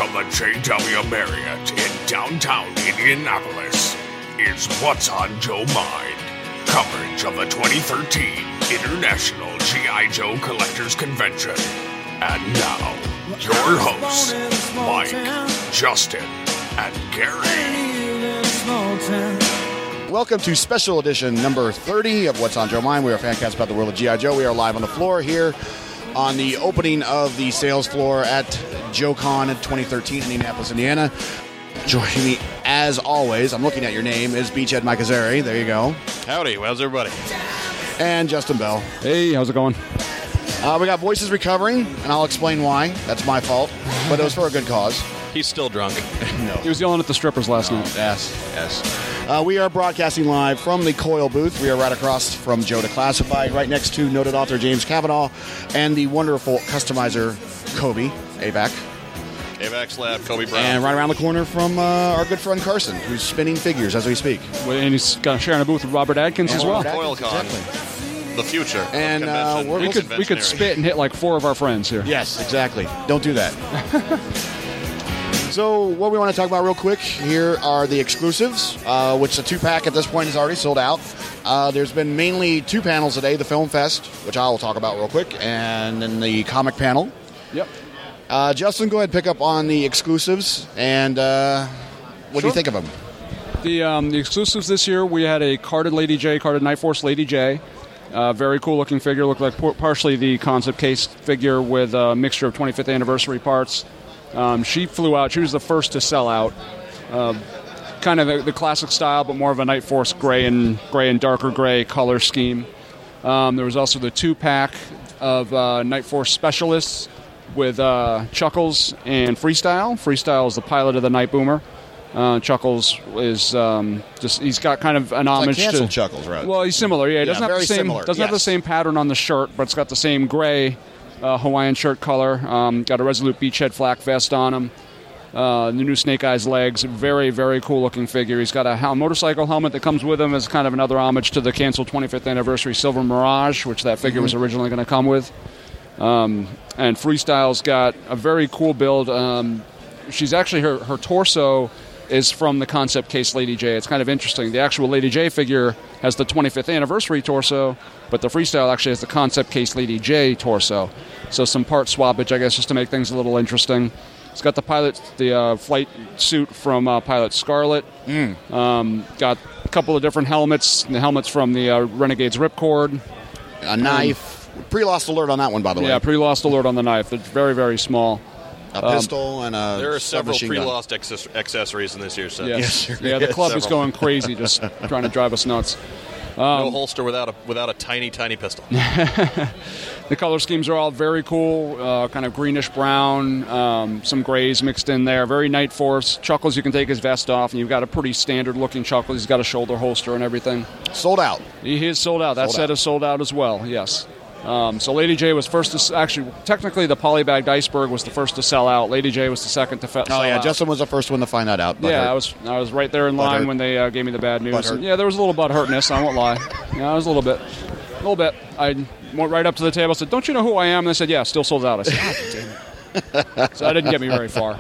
from the JW Marriott in downtown Indianapolis is What's on Joe Mind, coverage of the 2013 International G.I. Joe Collectors Convention. And now, your hosts, Mike, Justin, and Gary. Welcome to special edition number 30 of What's on Joe Mind. We are a fan cast about the world of G.I. Joe. We are live on the floor here on the opening of the sales floor at JoeCon in 2013 in Indianapolis, Indiana. Joining me, as always, I'm looking at your name, is Beachhead Mike Azari. There you go. Howdy, how's everybody? And Justin Bell. Hey, how's it going? We got voices recovering, and I'll explain why. That's my fault, but it was for a good cause. He's still drunk. No. He was yelling at the strippers last night. Yes. We are broadcasting live from the Coil booth. We are right across from Joe Declassified, right next to noted author James Cavanaugh and the wonderful customizer Kobe Avac. AVAX Lab, Kobe Brown. And right around the corner from our good friend Carson, who's spinning figures as we speak. And he's sharing a booth with Robert Adkins as well. CoilCon. Exactly. The future. And we could spit and hit like four of our friends here. Yes, exactly. Don't do that. So what we want to talk about real quick here are the exclusives, which the 2-pack at this point is already sold out. There's been mainly 2 panels today, the Film Fest, which I will talk about real quick, and then the comic panel. Yep. Justin, go ahead and pick up on the exclusives, and what do you think of them? The exclusives this year, we had a carded Lady J, carded Night Force Lady J. Very cool looking figure, looked like partially the concept case figure with a mixture of 25th anniversary parts. She flew out. She was the first to sell out. Kind of the classic style, but more of a Night Force gray and darker gray color scheme. There was also the 2-pack of Night Force Specialists with Chuckles and Freestyle. Freestyle is the pilot of the Night Boomer. Chuckles is he's got kind of an homage like to Chuckles, right? Well, he's similar. Yeah, he doesn't have the same similar. Doesn't have the same pattern on the shirt, but it's got the same gray Hawaiian shirt color. Got a Resolute Beachhead flak vest on him. The new Snake Eyes legs. Very, very cool looking figure. He's got a motorcycle helmet that comes with him as kind of another homage to the canceled 25th anniversary Silver Mirage, which that figure was originally going to come with. And Freestyle's got a very cool build. She's actually, her torso is from the concept case Lady J. It's kind of interesting. The actual Lady J figure has the 25th anniversary torso, but the Freestyle actually has the concept case Lady J torso. So some part swappage, I guess, just to make things a little interesting. It's got the flight suit from Pilot Scarlet. Got a couple of different helmets. The helmet's from the Renegades Ripcord. A knife. Pre-lost alert on that one, by the way. Yeah, pre-lost alert on the knife. It's very, very small. A pistol and a There are several submachine gun. pre-lost accessories in this year's set. Yes. Yes, Yeah, the club is several. going crazy, just trying to drive us nuts. No holster without a tiny, tiny pistol. The color schemes are all very cool, kind of greenish brown, some grays mixed in there. Very Night Force. Chuckles, you can take his vest off, and you've got a pretty standard looking Chuckles. He's got a shoulder holster and everything. Sold out. He is sold out. That set is sold out as well, yes. So Lady J was first to... Actually, technically, the polybagged Iceberg was the first to sell out. Lady J was the second to sell out. Justin was the first one to find that out. Yeah, I was right there in line when they gave me the bad news. And, yeah, there was a little butt hurtness, I won't lie. Yeah, it was a little bit. I went right up to the table and said, "Don't you know who I am?" And they said, "Yeah, still sold out." I said, "God damn it." So that didn't get me very far.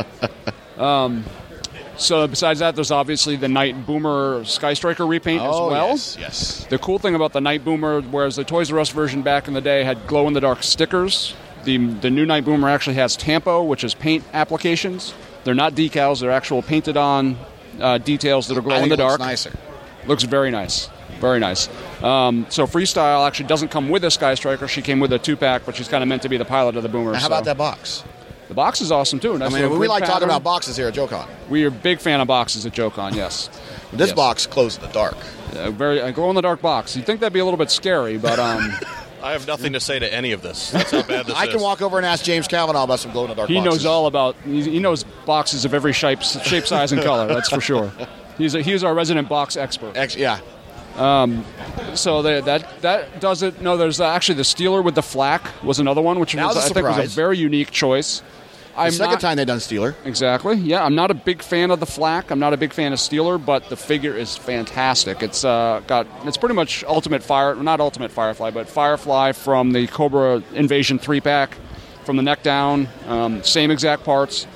So besides that, there's obviously the Night Boomer Sky Striker repaint as well. Yes. The cool thing about the Night Boomer, whereas the Toys R Us version back in the day had glow-in-the-dark stickers, the new Night Boomer actually has Tampo, which is paint applications. They're not decals. They're actual painted-on details that are glow-in-the-dark. Looks nicer. Looks very nice. Very nice. So Freestyle actually doesn't come with a Sky Striker. She came with a 2-pack, but she's kind of meant to be the pilot of the Boomer. Now, how about that box? The box is awesome, too. Nice we like talking pattern. about boxes here at JoeCon. We are a big fan of boxes at JoeCon, yes. This Yes. box glows in the dark. Very a glow-in-the-dark box. You'd think that'd be a little bit scary, but... I have nothing to say to any of this. That's how bad this is. I can walk over and ask James Cavanaugh about some glow-in-the-dark He boxes. knows all about... He knows boxes of every shape, size, and color, that's for sure. He's our resident box expert. Yeah. So that does it. No, there's actually the Steeler with the flak was another one, which That was a I think was surprise. a very unique choice. The second time they've done Steeler. Exactly. Yeah, I'm not a big fan of the flak. I'm not a big fan of Steeler, but the figure is fantastic. It's pretty much not Ultimate Firefly, but Firefly from the Cobra Invasion 3-pack, from the neck down. Same exact parts.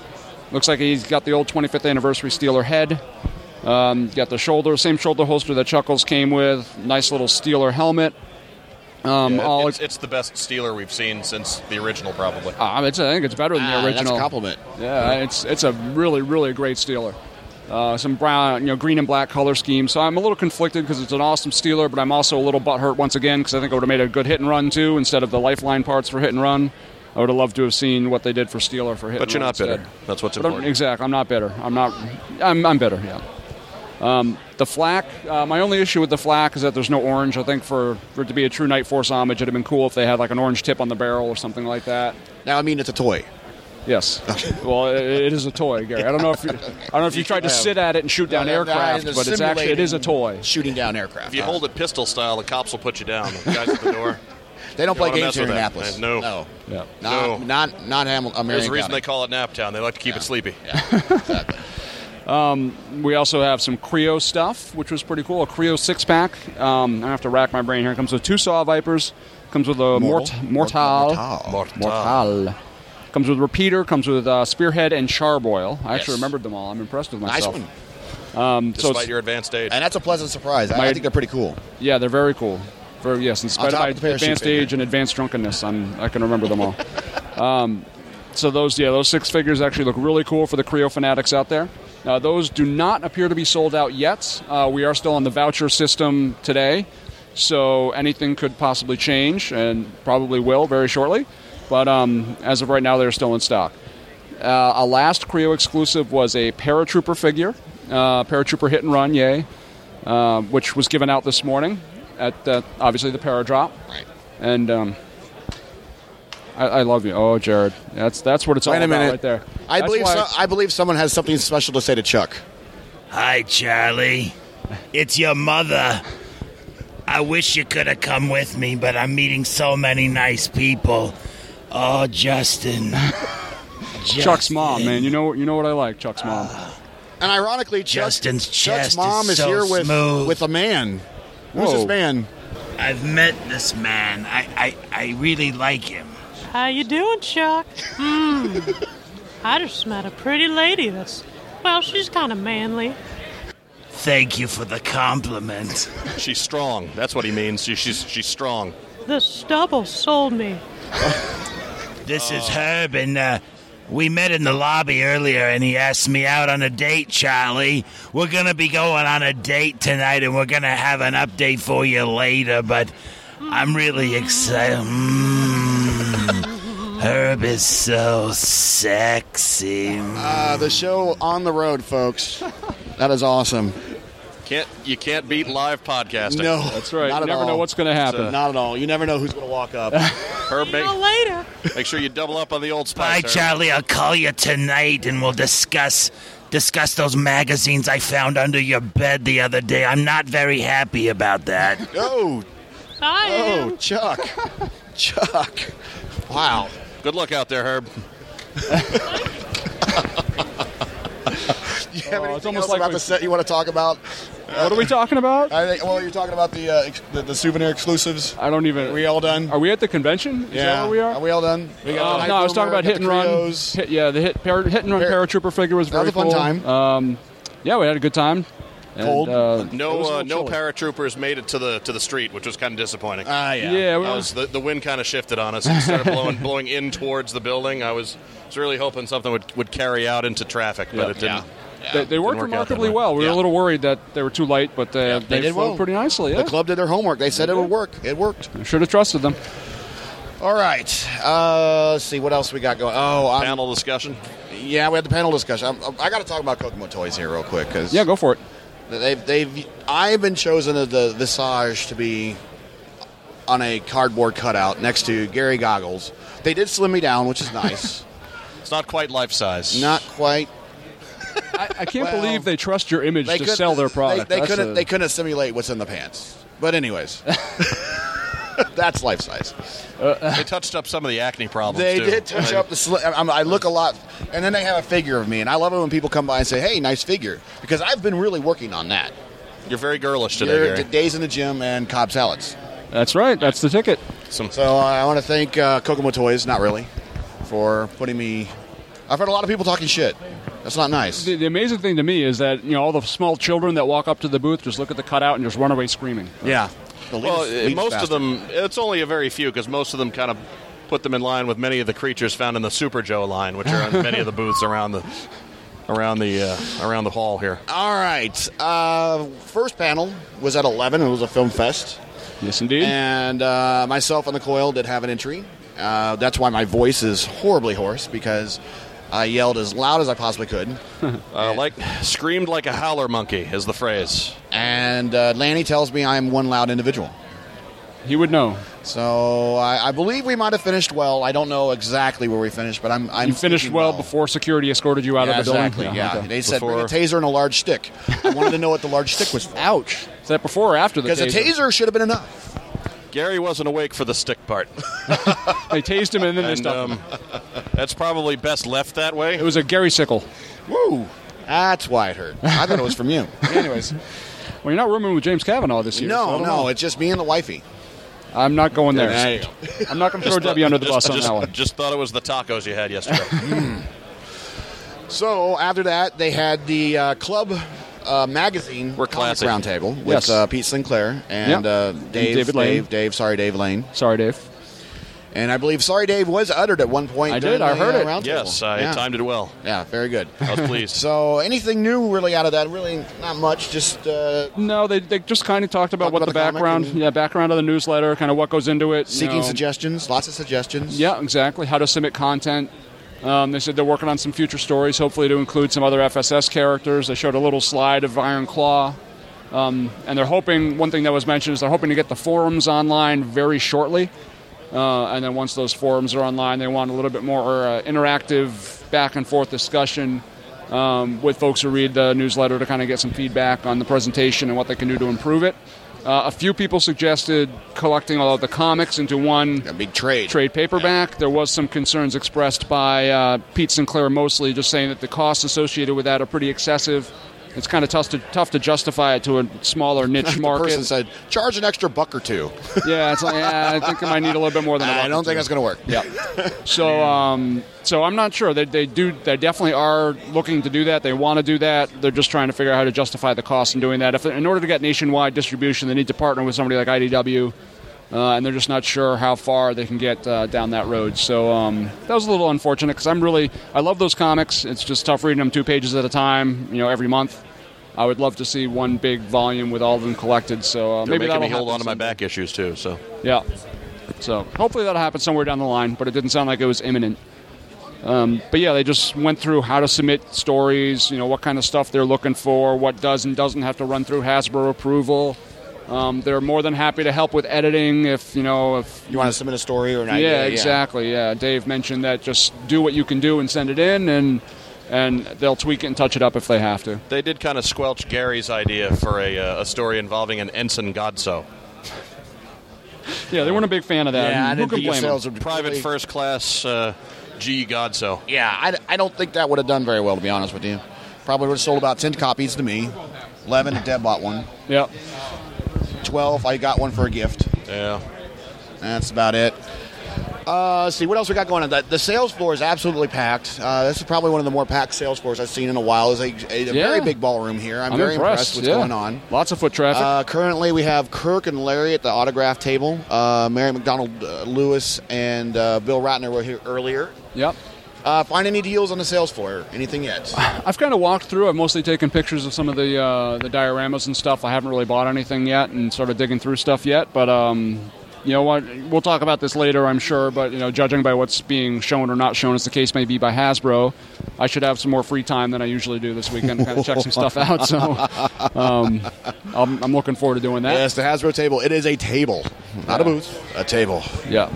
Looks like he's got the old 25th anniversary Steeler head. Got the same shoulder holster that Chuckles came with. Nice little Steeler helmet. It's the best Steeler we've seen since the original, probably. I think it's better than the original. That's a compliment. Yeah, it's a really, really great Steeler. Some brown, green and black color scheme. So I'm a little conflicted because it's an awesome Steeler, but I'm also a little butthurt once again because I think I would have made a good hit and run too instead of the Lifeline parts for hit and run. I would have loved to have seen what they did for Steeler for hit and run. But you're not instead. bitter. That's what's important. Exactly. I'm not bitter. I'm bitter, yeah. The flak, my only issue with the flak is that there's no orange. I think for it to be a true Night Force homage, it'd have been cool if they had like an orange tip on the barrel or something like that. Now, I mean, it's a toy. Yes. Well, it is a toy, Gary. I don't know if you tried to sit at it and shoot down aircraft, but it is a toy. Shooting down aircraft. If you hold it pistol style, the cops will put you down. The guys at the door. They don't play games here in Annapolis. No. Yeah. Not Hamilton. There's a reason they call it Naptown. They like to keep it sleepy. Yeah, exactly. We also have some Creo stuff, which was pretty cool. A Creo 6-pack. I have to rack my brain here. It comes with 2 Saw Vipers. Comes with a Mortal. Comes with repeater. Comes with Spearhead and Charboil. I actually remembered them all. I'm impressed with myself. Nice one. Despite your advanced age. And that's a pleasant surprise. I think they're pretty cool. Yeah, they're very cool. In spite of my advanced age and advanced drunkenness, I can remember them all. So those 6 figures actually look really cool for the Creo fanatics out there. Those do not appear to be sold out yet. We are still on the voucher system today, so anything could possibly change, and probably will very shortly. But as of right now, they're still in stock. A last Creo exclusive was a Paratrooper figure, Paratrooper Hit and Run, yay, which was given out this morning at obviously the Paradrop. Right. And I love you. Oh, Jared, that's what it's all about right there. I believe someone has something special to say to Chuck. Hi, Charlie. It's your mother. I wish you could have come with me, but I'm meeting so many nice people. Oh, Justin. Chuck's mom, man. You know what I like, Chuck's mom. And ironically, Justin's Chuck's chest mom is so here smooth. with a man. Who's this man? I've met this man. I really like him. How you doing, Chuck? I just met a pretty lady she's kind of manly. Thank you for the compliment. She's strong. That's what he means. She's strong. The stubble sold me. This is Herb, and we met in the lobby earlier, and he asked me out on a date, Charlie. We're going to be going on a date tonight, and we're going to have an update for you later, but I'm really excited. Herb is so sexy. The show on the road, folks. That is awesome. You can't beat live podcasting. No, that's right. Not you at never all. know what's going to happen. Not at all. You never know who's going to walk up. Herb, later. Make sure you double up on the old Bye, spice. Charlie. I'll call you tonight, and we'll discuss those magazines I found under your bed the other day. I'm not very happy about that. Oh, Chuck. Chuck. Wow. Good luck out there, Herb. You have anything almost else like about the set you want to talk about? What are we talking about? You're talking about the souvenir exclusives. I don't even. Are we all done? Are we at the convention? Is that where we are? Are we all done? We got no, I was talking about Hit and Run. Creos. Hit and Run Paratrooper figure was very cool. That was a fun time. Yeah, we had a good time. Cold. No paratroopers made it to the street, which was kind of disappointing. Yeah. The wind kind of shifted on us and started blowing in towards the building. I was really hoping something would carry out into traffic, but it didn't. They worked remarkably well. We were a little worried that they were too light, but they did flowed well. pretty nicely. Yeah. The club did their homework. They said it would work. It worked. I should have trusted them. All right. Let's see what else we got going. Panel discussion. Yeah, we had the panel discussion. I got to talk about Kokomo Toys here real quick because go for it. I've been chosen as the Visage to be on a cardboard cutout next to Gary Goggles. They did slim me down, which is nice. It's not quite life size. Not quite. I can't believe they trust your image to sell their product. They couldn't simulate what's in the pants. But anyways, that's life size. They touched up some of the acne problems. They too. did touch up the. I look a lot, and then they have a figure of me, and I love it when people come by and say, "Hey, nice figure," because I've been really working on that. You're very girlish today, Gary. Days in the gym and Cobb salads. That's right. That's the ticket. So I want to thank Kokomo Toys, not really, for putting me I've heard a lot of people talking shit. That's not nice. The amazing thing to me is that all the small children that walk up to the booth just look at the cutout and just run away screaming. Yeah. Well, most of them, it's only a very few because most of them kind of put them in line with many of the creatures found in the Super Joe line, which are on many of the booths around the hall here. All right. First panel was at 11. It was a film fest. Yes, indeed. And myself and the Coil did have an entry. That's why my voice is horribly hoarse, because I yelled as loud as I possibly could. Screamed like a howler monkey is the phrase. And Lanny tells me I'm one loud individual. He would know. So I believe we might have finished well. I don't know exactly where we finished, but I'm You finished well before security escorted you out of the building? Exactly, yeah. Okay. They said bring a taser and a large stick. I wanted to know what the large stick was for. Ouch. Is that before or after the taser? Because a taser should have been enough. Gary wasn't awake for the stick part. They tased him and then they stopped him. That's probably best left that way. It was a Gary sickle. Woo! That's why it hurt. I thought it was from you. Anyways. Well, you're not rooming with James Kavanaugh this year. No, it's just me and the wifey. I'm not going there. There you go. I'm not going to throw Debbie under the bus on that one. Just thought it was the tacos you had yesterday. So after that, they had the club magazine comics roundtable with Pete Sinclair and Dave Lane. Sorry, Dave. And I believe Sorry Dave was uttered at one point. I did. I heard it. Roundtable. Yes, I timed it well. Yeah, very good. I was pleased. So anything new really out of that? Really not much. Just no, they just kind of talked about what the background of the newsletter, kind of what goes into it. Seeking suggestions, lots of suggestions. Yeah, exactly. How to submit content. They said they're working on some future stories, hopefully to include some other FSS characters. They showed a little slide of Iron Claw. And they're hoping, one thing that was mentioned is they're hoping to get the forums online very shortly. And then once those forums are online, they want a little bit more interactive back and forth discussion with folks who read the newsletter to kind of get some feedback on the presentation and what they can do to improve it. A few people suggested collecting all of the comics into one a big trade paperback. There was some concerns expressed by Pete Sinclair mostly, just saying that the costs associated with that are pretty excessive. It's kind of tough to justify it to a smaller niche market. The person said, charge an extra $1 or $2. Yeah, it's like, I think I might need a little bit more than $1. I don't think that's going to work. Yeah. So I'm not sure. They definitely are looking to do that. They want to do that. They're just trying to figure out how to justify the cost in doing that. In order to get nationwide distribution, they need to partner with somebody like IDW. And they're just not sure how far they can get down that road. So that was a little unfortunate because I love those comics. It's just tough reading them 2 pages at a time, every month. I would love to see one big volume with all of them collected. So maybe that'll me hold on to my someday. back issues too. So yeah. So hopefully that'll happen somewhere down the line, but it didn't sound like it was imminent. But yeah, they just went through how to submit stories, what kind of stuff they're looking for, what does and doesn't have to run through Hasbro approval. They're more than happy to help with editing if you want to submit a story or an idea. Yeah, exactly. Yeah, Dave mentioned that just do what you can do and send it in, and they'll tweak it and touch it up if they have to. They did kind of squelch Gary's idea for a story involving an Ensign Godso. Yeah, they weren't a big fan of that. Yeah, who can blame them? Private first class G Godso. Yeah, I don't think that would have done very well, to be honest with you. Probably would have sold about 10 copies to me. 11, Deb bought one. Yep. 12, I got one for a gift. Yeah. That's about it. Let's see, what else we got going on? The sales floor is absolutely packed. This is probably one of the more packed sales floors I've seen in a while. It's a very big ballroom here. I'm very impressed with what's going on. Lots of foot traffic. Currently, we have Kirk and Larry at the autograph table. Mary McDonald Lewis and Bill Ratner were here earlier. Yep. Find any deals on the sales floor? Anything yet? I've kind of walked through. I've mostly taken pictures of some of the dioramas and stuff. I haven't really bought anything yet and started digging through stuff yet. But you know what? We'll talk about this later, I'm sure. But judging by what's being shown or not shown, as the case may be by Hasbro, I should have some more free time than I usually do this weekend to kind of check some stuff out. So I'm looking forward to doing that. Yes, the Hasbro table. It is a table, not a booth. A table. Yeah.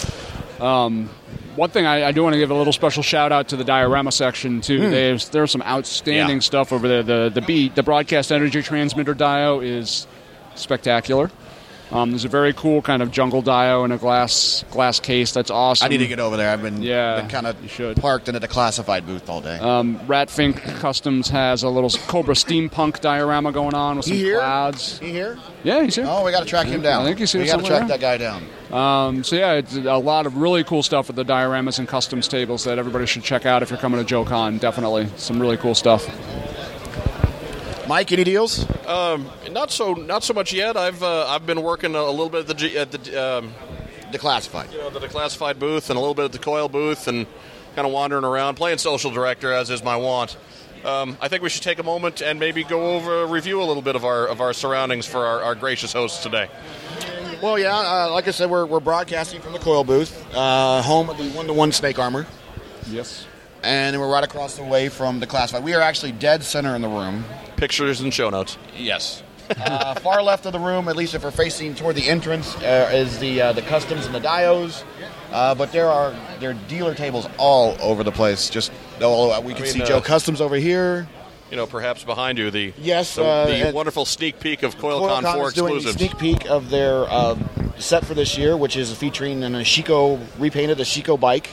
One thing I do want to give a little special shout out to the diorama section too. There's some outstanding stuff over there. The broadcast energy transmitter dio is spectacular. There's a very cool kind of jungle dio in a glass case. That's awesome. I need to get over there. I've been kind of parked in a declassified booth all day. Ratfink Customs has a little Cobra steampunk diorama going on with some clouds. He here? Yeah, he's here. Oh, we got to track him down. I think he's here. We got to track that guy down. It's a lot of really cool stuff with the dioramas and customs tables that everybody should check out if you're coming to JoeCon. Definitely some really cool stuff. Mike, any deals? Not so much yet. I've been working a little bit at the Declassified. The Declassified booth and a little bit at the Coil booth and kind of wandering around, playing social director as is my wont. I think we should take a moment and maybe go over review a little bit of our surroundings for our gracious hosts today. Well, yeah, like I said, we're broadcasting from the Coil booth, home of the 1-to-1 snake armor. Yes. And we're right across the way from the Declassified. We are actually dead center in the room. Pictures and show notes. Yes. Far left of the room, at least if we're facing toward the entrance, is the customs and the dios. But there are dealer tables all over the place. We can see Joe Customs over here. Perhaps behind you, the wonderful sneak peek of CoilCon 4 exclusives. Doing a sneak peek of their set for this year, which is featuring a repainted Ashiko bike.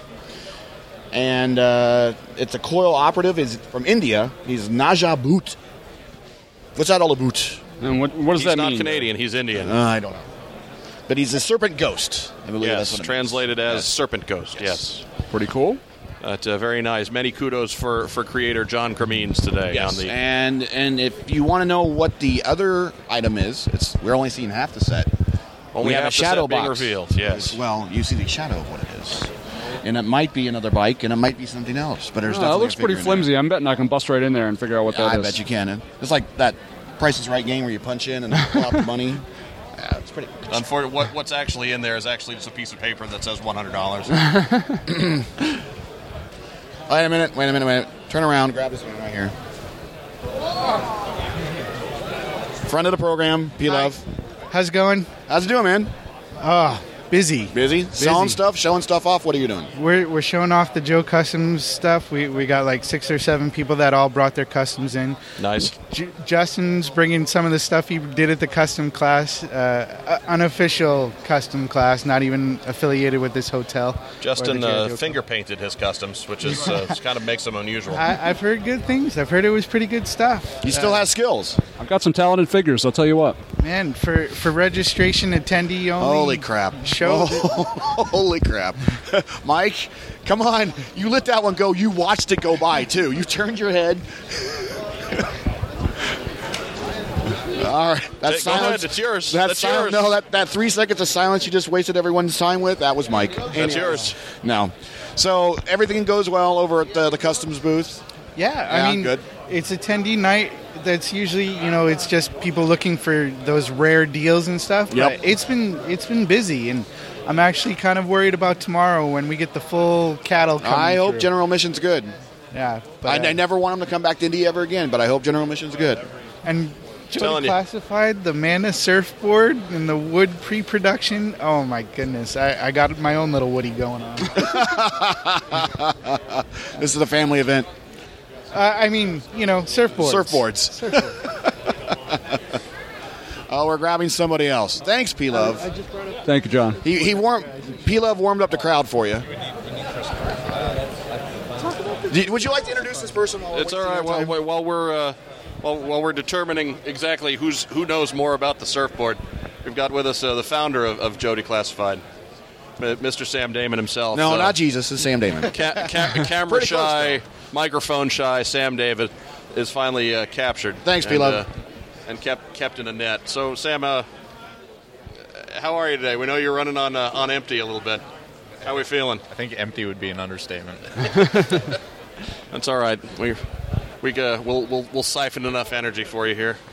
And it's a Coil operative. Is from India. He's Naja Boot. What's that all about? And what does that mean? He's not Canadian. He's Indian. I don't know. But he's a Serpent Ghost. I believe that's what it translated means. as Serpent Ghost. Yes. Pretty cool. Very nice. Many kudos for creator John Cremines today. Yes. And if you want to know what the other item is, we're only seeing half the set. Only have half a shadow the set being box revealed. Yes. Well, you see the shadow of what it is. And it might be another bike, and it might be something else. But there's it looks pretty flimsy. I'm betting I can bust right in there and figure out what that is. I bet you can. It's like that Price is Right game where you punch in and pull out the money. Yeah, it's pretty. Unfortunately, what's actually in there is actually just a piece of paper that says $100. Wait a minute. Turn around. Grab this one right here. Friend of the program, P-Love. How's it going? How's it doing, man? Busy. Busy? Selling stuff? Showing stuff off? What are you doing? We're showing off the Joe Customs stuff. We got like 6 or 7 people that all brought their customs in. Nice. Justin's bringing some of the stuff he did at the custom class, unofficial custom class, not even affiliated with this hotel. Justin finger painted his customs, which is kind of makes them unusual. I've heard good things. I've heard it was pretty good stuff. He still has skills. I've got some talented figures, I'll tell you what. Man, for registration attendee only. Holy crap. Holy crap. Mike, come on. You let that one go. You watched it go by, too. You turned your head. All right. That's silence. Go ahead. It's yours. That's yours. No, that 3 seconds of silence you just wasted everyone's time with, that was Mike. That's yours. No. So everything goes well over at the customs booth? Yeah, I mean, good. It's attendee night. That's usually, it's just people looking for those rare deals and stuff. Yep. But it's been busy, and I'm actually kind of worried about tomorrow when we get the full cattle coming I hope through. General Mission's good. Yeah. But, I never want them to come back to Indy ever again, but I hope General Mission's good. And Joe Classified, the Mana surfboard and the wood pre-production. Oh, my goodness. I got my own little Woody going on. This is a family event. Surfboards. Oh, we're grabbing somebody else. Thanks, P-Love. Thank you, John. P-Love warmed up the crowd for you. Would you like to introduce this person? It's all right. While we're determining exactly who knows more about the surfboard, we've got with us the founder of Joe Declassified, Mr. Sam Damon himself. No, not Jesus. It's Sam Damon. Camera shy, microphone shy Sam David is finally captured. Thanks, P-Love. And kept in a net. So, Sam, how are you today? We know you're running on empty a little bit. How are we feeling? I think empty would be an understatement. That's all right. We'll siphon enough energy for you here.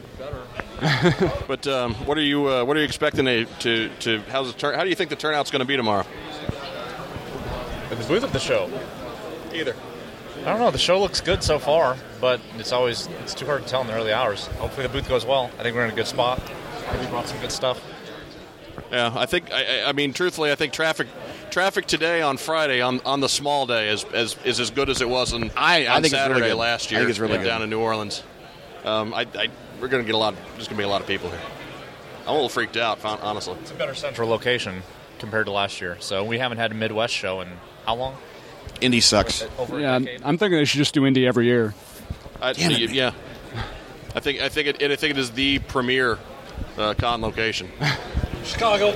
But what are you expecting to how do you think the turnout's going to be tomorrow? At the booth of the show, either. I don't know. The show looks good so far, but it's too hard to tell in the early hours. Hopefully the booth goes well. I think we're in a good spot. We brought some good stuff. Yeah, I think. I mean, truthfully, I think traffic today on Friday on the small day is as good as it was on Saturday really last year. I think it's really good. Down in New Orleans. We're going to get there's going to be a lot of people here. I'm a little freaked out, honestly. It's a better central location compared to last year. So we haven't had a Midwest show in how long? Indy sucks. Over a Yeah, decade? I'm thinking they should just do Indy every year. Damn it, man. Yeah. I think it is the premier con location. Chicago.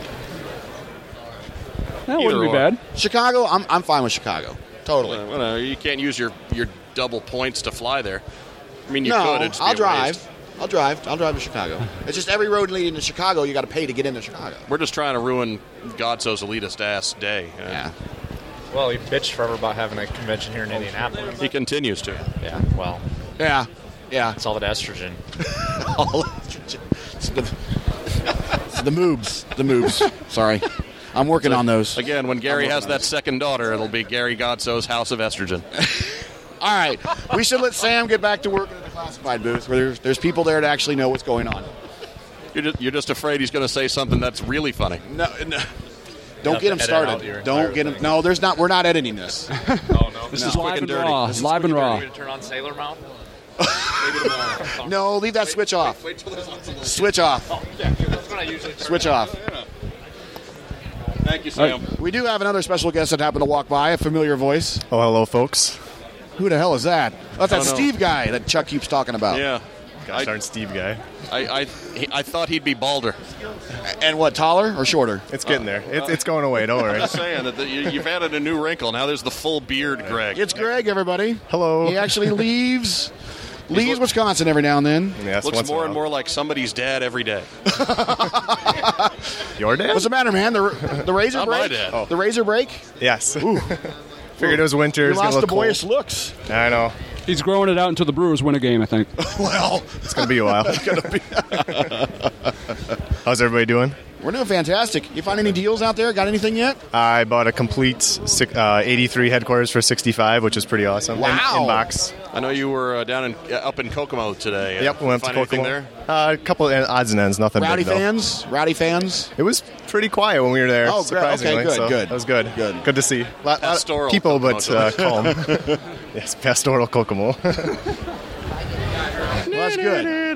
That wouldn't be or. bad. Chicago, I'm fine with Chicago. Totally. You can't use your double points to fly there. I mean, you No, could. It'd just be I'll a drive. waste. I'll drive to Chicago. It's just every road leading to Chicago, you got to pay to get into Chicago. We're just trying to ruin Godso's elitist ass day. Yeah. Well, he bitched forever about having a convention here in Indianapolis. He continues to. Yeah, well, Yeah. Yeah. it's all that estrogen. It's the moobs. The moobs. Sorry. I'm working on those. Again, when Gary has that second daughter, it'll be Gary Godso's House of Estrogen. All right. We should let Sam get back to working at the classified booth where there's people there to actually know what's going on. You're just afraid he's going to say something that's really funny. No. Don't get him started. Don't get him. No, there's not. We're not editing this. Oh, no. This No. is quick Live and and dirty. raw. This is Live quick and raw. You to turn on Sailor Mouth? No, leave that switch off. Wait till there's lots of those. Switch off. That's what I usually turn Switch off. Thank you, Sam. We do have another special guest that happened to walk by, a familiar voice. Oh, hello, folks. Who the hell is that? That's that don't know. Steve guy that Chuck keeps talking about. Yeah. Gosh darn Steve guy. I thought he'd be balder. And what, taller or shorter? It's getting there. It's going away. Don't I'm worry. just saying that you've added a new wrinkle. Now there's the full beard, Greg. It's Greg, everybody. Hello. He actually leaves Wisconsin every now and then. Yes, Looks once in a more and while. more like somebody's dad every day. Your dad? What's the matter, man? The razor Not break? my dad. Oh. The razor break? Yes. Figured it was winter. You It's gonna lost the look boyish cold. looks. I know. He's growing it out until the Brewers win a game, I think. Well, It's going to be a while. How's everybody doing? we're doing fantastic. You find any deals out there? Got anything yet? I bought a complete 83 headquarters for 65, which is pretty awesome. Wow. In box. I know you were up in Kokomo today. Yep, we went to Find anything Kokomo. there? A couple of odds and ends, nothing Rowdy big, though. fans? Rowdy fans? It was pretty quiet when we were there, Oh, great. Okay, surprisingly. good, so good. That was good. Good. Good to see. Lot Pastoral people, Kokomo, but calm. Yes, pastoral Kokomo. Well, that's good.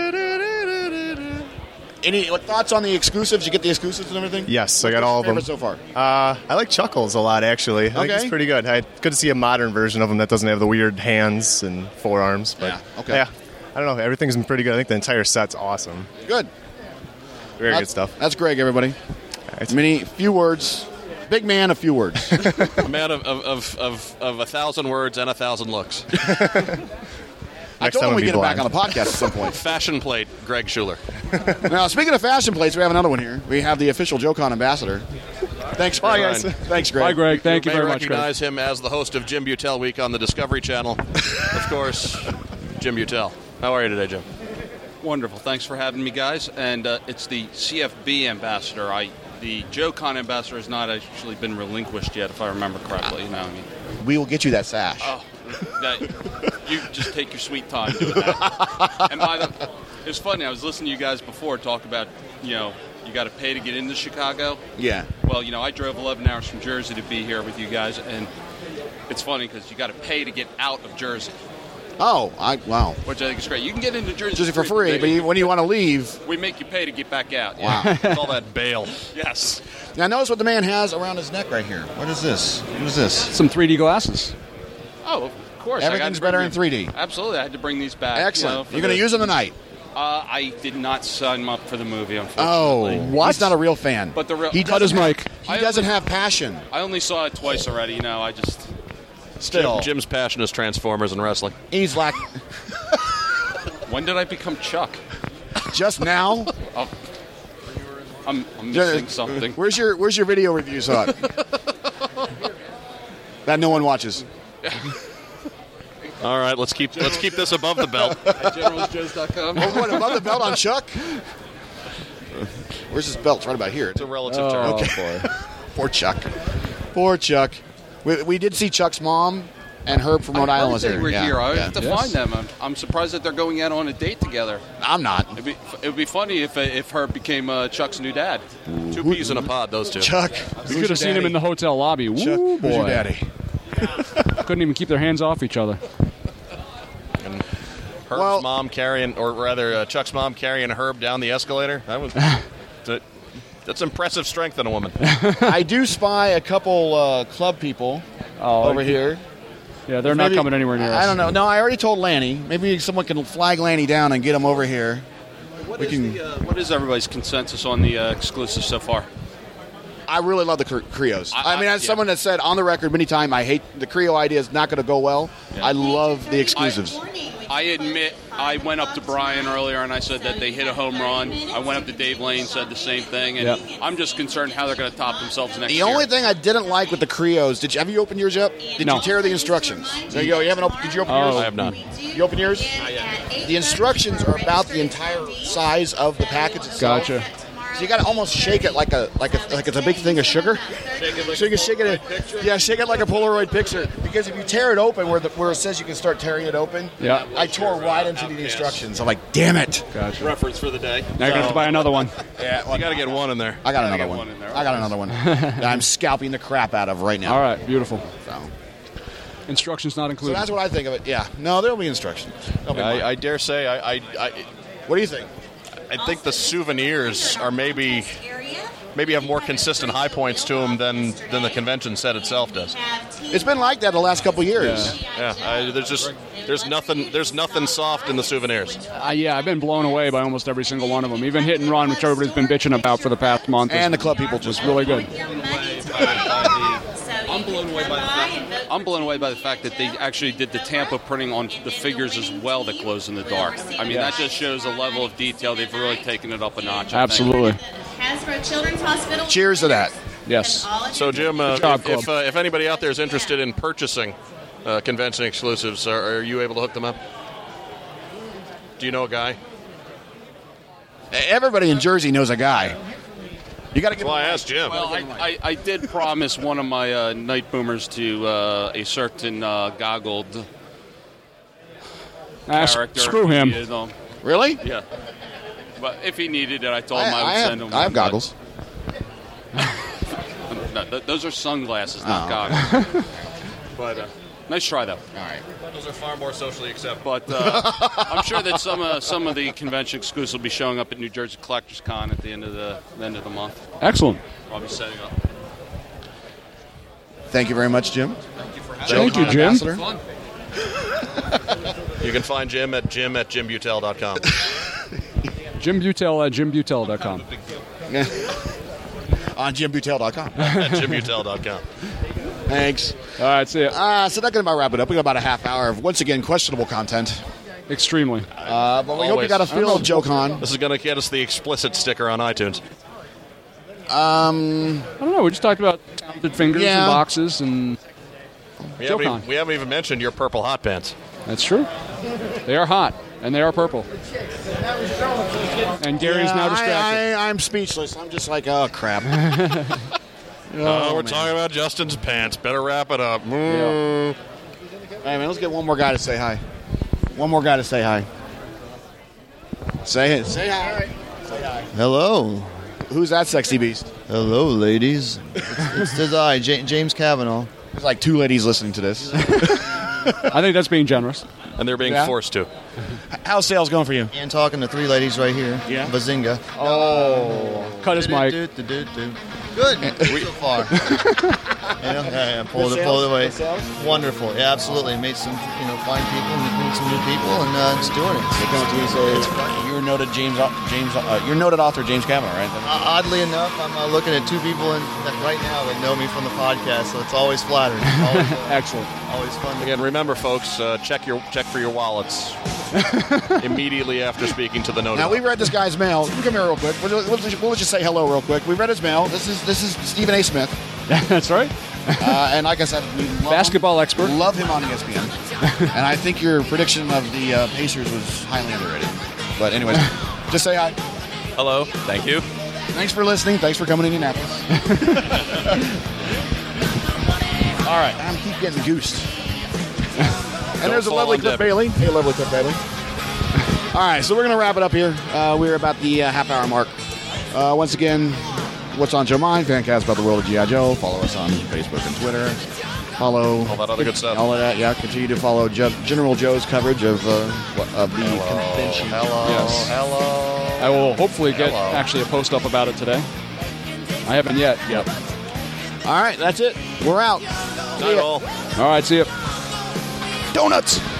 Any thoughts on the exclusives? You get the exclusives and everything? Yes, I got all of them. Favorite so far? I like Chuckles a lot, actually. I think Okay. it's pretty good. Good to see a modern version of him that doesn't have the weird hands and forearms. But Yeah, okay. Yeah, I don't know. Everything's been pretty good. I think the entire set's awesome. Good. Very good stuff. That's Greg, everybody. Right. Few words. Big man, a few words. A man of 1,000 words and 1,000 looks. I Next told time him we'll we be get him back blind. on the podcast at some point. Fashion plate, Greg Schuler. Now, speaking of fashion plates, we have another one here. We have the official JoeCon ambassador. Thanks, Bye, Greg. guys. Thanks, Greg. Bye, Greg. Thank you may very much, Greg. recognize him as the host of Jim Buttel Week on the Discovery Channel. Of course, Jim Buttel. How are you today, Jim? Wonderful. Thanks for having me, guys. And it's the CFB ambassador. The JoeCon ambassador has not actually been relinquished yet, if I remember correctly. We will get you that sash. You just take your sweet time doing that. And it's funny. I was listening to you guys before talk about, you got to pay to get into Chicago. Yeah. Well, I drove 11 hours from Jersey to be here with you guys, and it's funny because you got to pay to get out of Jersey, Oh, wow. which I think is great. You can get into Jersey Just for free, but when you want to leave, we make you pay to get back out. wow. All that bail. Yes. Now, notice what the man has around his neck right here. What is this? What is this? Some 3D glasses. Oh, of course. Everything's I got to better in 3D. Absolutely. I had to bring these back. Excellent. for You're going to use them tonight. I did not sign up for the movie, Oh, unfortunately. he's not a real fan. But the real- he Cut his doesn't mic. He doesn't have passion. I only saw it twice already. I just... Still, Jim's passion is Transformers and wrestling. he's like When did I become Chuck? just now. I'm missing something. Where's your video reviews on? That no one watches. All right, let's keep this above the belt. At GeneralsJoes.com. Oh, what, above the belt on Chuck? Where's his belt? It's right about here. It's a relative term. Okay. Poor Chuck. Poor Chuck. We did see Chuck's mom and Herb from Rhode Island was They here. were Yeah, here. I yeah. have to find them. I'm surprised that they're going out on a date together. I'm not. It would be funny if Herb became Chuck's new dad. Two peas in a pod, those two. Chuck. You could have seen him in the hotel lobby. Woo, Chuck, who's boy. your daddy? Couldn't even keep their hands off each other. Herb's mom carrying, or rather Chuck's mom carrying Herb down the escalator. That was that's impressive strength in a woman. I do spy a couple club people over here. Yeah, they're not coming anywhere near us. I don't know. No, I already told Lanny. Maybe someone can flag Lanny down and get him over here. What is everybody's consensus on the exclusive so far? I really love the Creos. I mean, as someone that said on the record many times, I hate the Creo idea is not going to go well. Yeah. I love the exclusives. I admit, I went up to Brian earlier and I said that they hit a home run. I went up to Dave Lane, said the same thing, and I'm just concerned how they're going to top themselves next year. The only thing I didn't like with the Creos, have you opened yours yet? Did you tear the instructions? There you go. You haven't opened? Did you open yours? I have not. You open yours? Not yet. The instructions are about the entire size of the package itself. Gotcha. So you got to almost shake it like it's a big thing of sugar. So you can shake it. Shake it like a Polaroid picture. Because if you tear it open, where it says you can start tearing it open, I tore right into the instructions. I'm like, damn it. Gotcha. Reference for the day. Now you're going to have to buy another one. Yeah, well, you got to get one in there. I got another one. I got another one that I'm scalping the crap out of right now. All right, beautiful. So. Instructions not included. So that's what I think of it. Yeah. No, there'll be instructions. I dare say, what do you think? I think the souvenirs are maybe have more consistent high points to them than the convention set itself does. It's been like that the last couple of years. Yeah. There's nothing soft in the souvenirs. I've been blown away by almost every single one of them. Even Hit and Run, which everybody's been bitching about for the past month, and the club people just really good. I'm blown away by the fact that they actually did the Tampa printing on the figures as well that glows in the dark. I mean, that just shows a level of detail. They've really taken it up a notch. Absolutely. Hasbro Children's Hospital. Cheers to that. Yes. So, Jim, if anybody out there is interested in purchasing convention exclusives, are you able to hook them up? Do you know a guy? Everybody in Jersey knows a guy. You got to get. Well, I asked Jim. Well, I did promise one of my night boomers to a certain goggled character. Screw him. Really? Yeah. But if he needed it, I told him I would send him. I have goggles. No, those are sunglasses, not goggles. But nice try, though. All right. Those are far more socially acceptable. But I'm sure that some of the convention exclusives will be showing up at New Jersey Collectors Con at the end of the month. Excellent. I'll be setting up. Thank you very much, Jim. Thank you, Jim. You can find Jim at jimbutel.com. Jim Butel at jimbutel.com. On jimbutel.com. At jimbutel.com. Thanks. All right, see ya. So that can about wrap it up. We got about a half hour of, once again, questionable content. Extremely. But we hope you got a feel of JoeCon. This is going to get us the explicit sticker on iTunes. I don't know. We just talked about talented fingers and boxes and JoeCon. We haven't even mentioned your purple hot pants. That's true. They are hot, and they are purple. And Gary's now distracted. I'm speechless. I'm just like, oh, crap. We're talking about Justin's pants. Better wrap it up. Hey, man, let's get one more guy to say hi. One more guy to say hi. Say it. Say hi. Say hi. Hello. Who's that sexy beast? Hello, ladies. It's I, James Cavanaugh. There's like two ladies listening to this. I think that's being generous. And they're being forced to. How's sales going for you? And talking to three ladies right here. Yeah. Bazinga. Oh. Cut his mic. Good. So far. Pulled it away. Wonderful. Yeah, absolutely. Made some, fine people, meet some new people, and just doing it. You're noted you're noted author James Cavanaugh, right? Oddly enough, I'm looking at two people right now that know me from the podcast, so it's always flattering. Always, excellent. Always fun. Again, remember, folks, check for your wallets immediately after speaking to the note. Now we read this guy's mail. You can come here real quick. We'll just say hello real quick. We read his mail. This is Stephen A. Smith. That's right. And like I said, we love basketball expert. Love him on ESPN. And I think your prediction of the Pacers was highly underrated. But anyways, just say hi. Hello. Thank you. Thanks for listening. Thanks for coming to Indianapolis. All right. I keep getting goosed. And there's a lovely Cliff Bailey. Hey, lovely Cliff Bailey. All right, so we're going to wrap it up here. We're about the half-hour mark. Once again, What's on Joe Mind? Fancast about the world of G.I. Joe. Follow us on Facebook and Twitter. Follow all that other good stuff. All of that, yeah. Continue to follow General Joe's coverage of the convention. Hello. I will hopefully get actually a post up about it today. I haven't yet. Yep. All right, that's it. We're out. Not at all. All right, see ya. Donuts.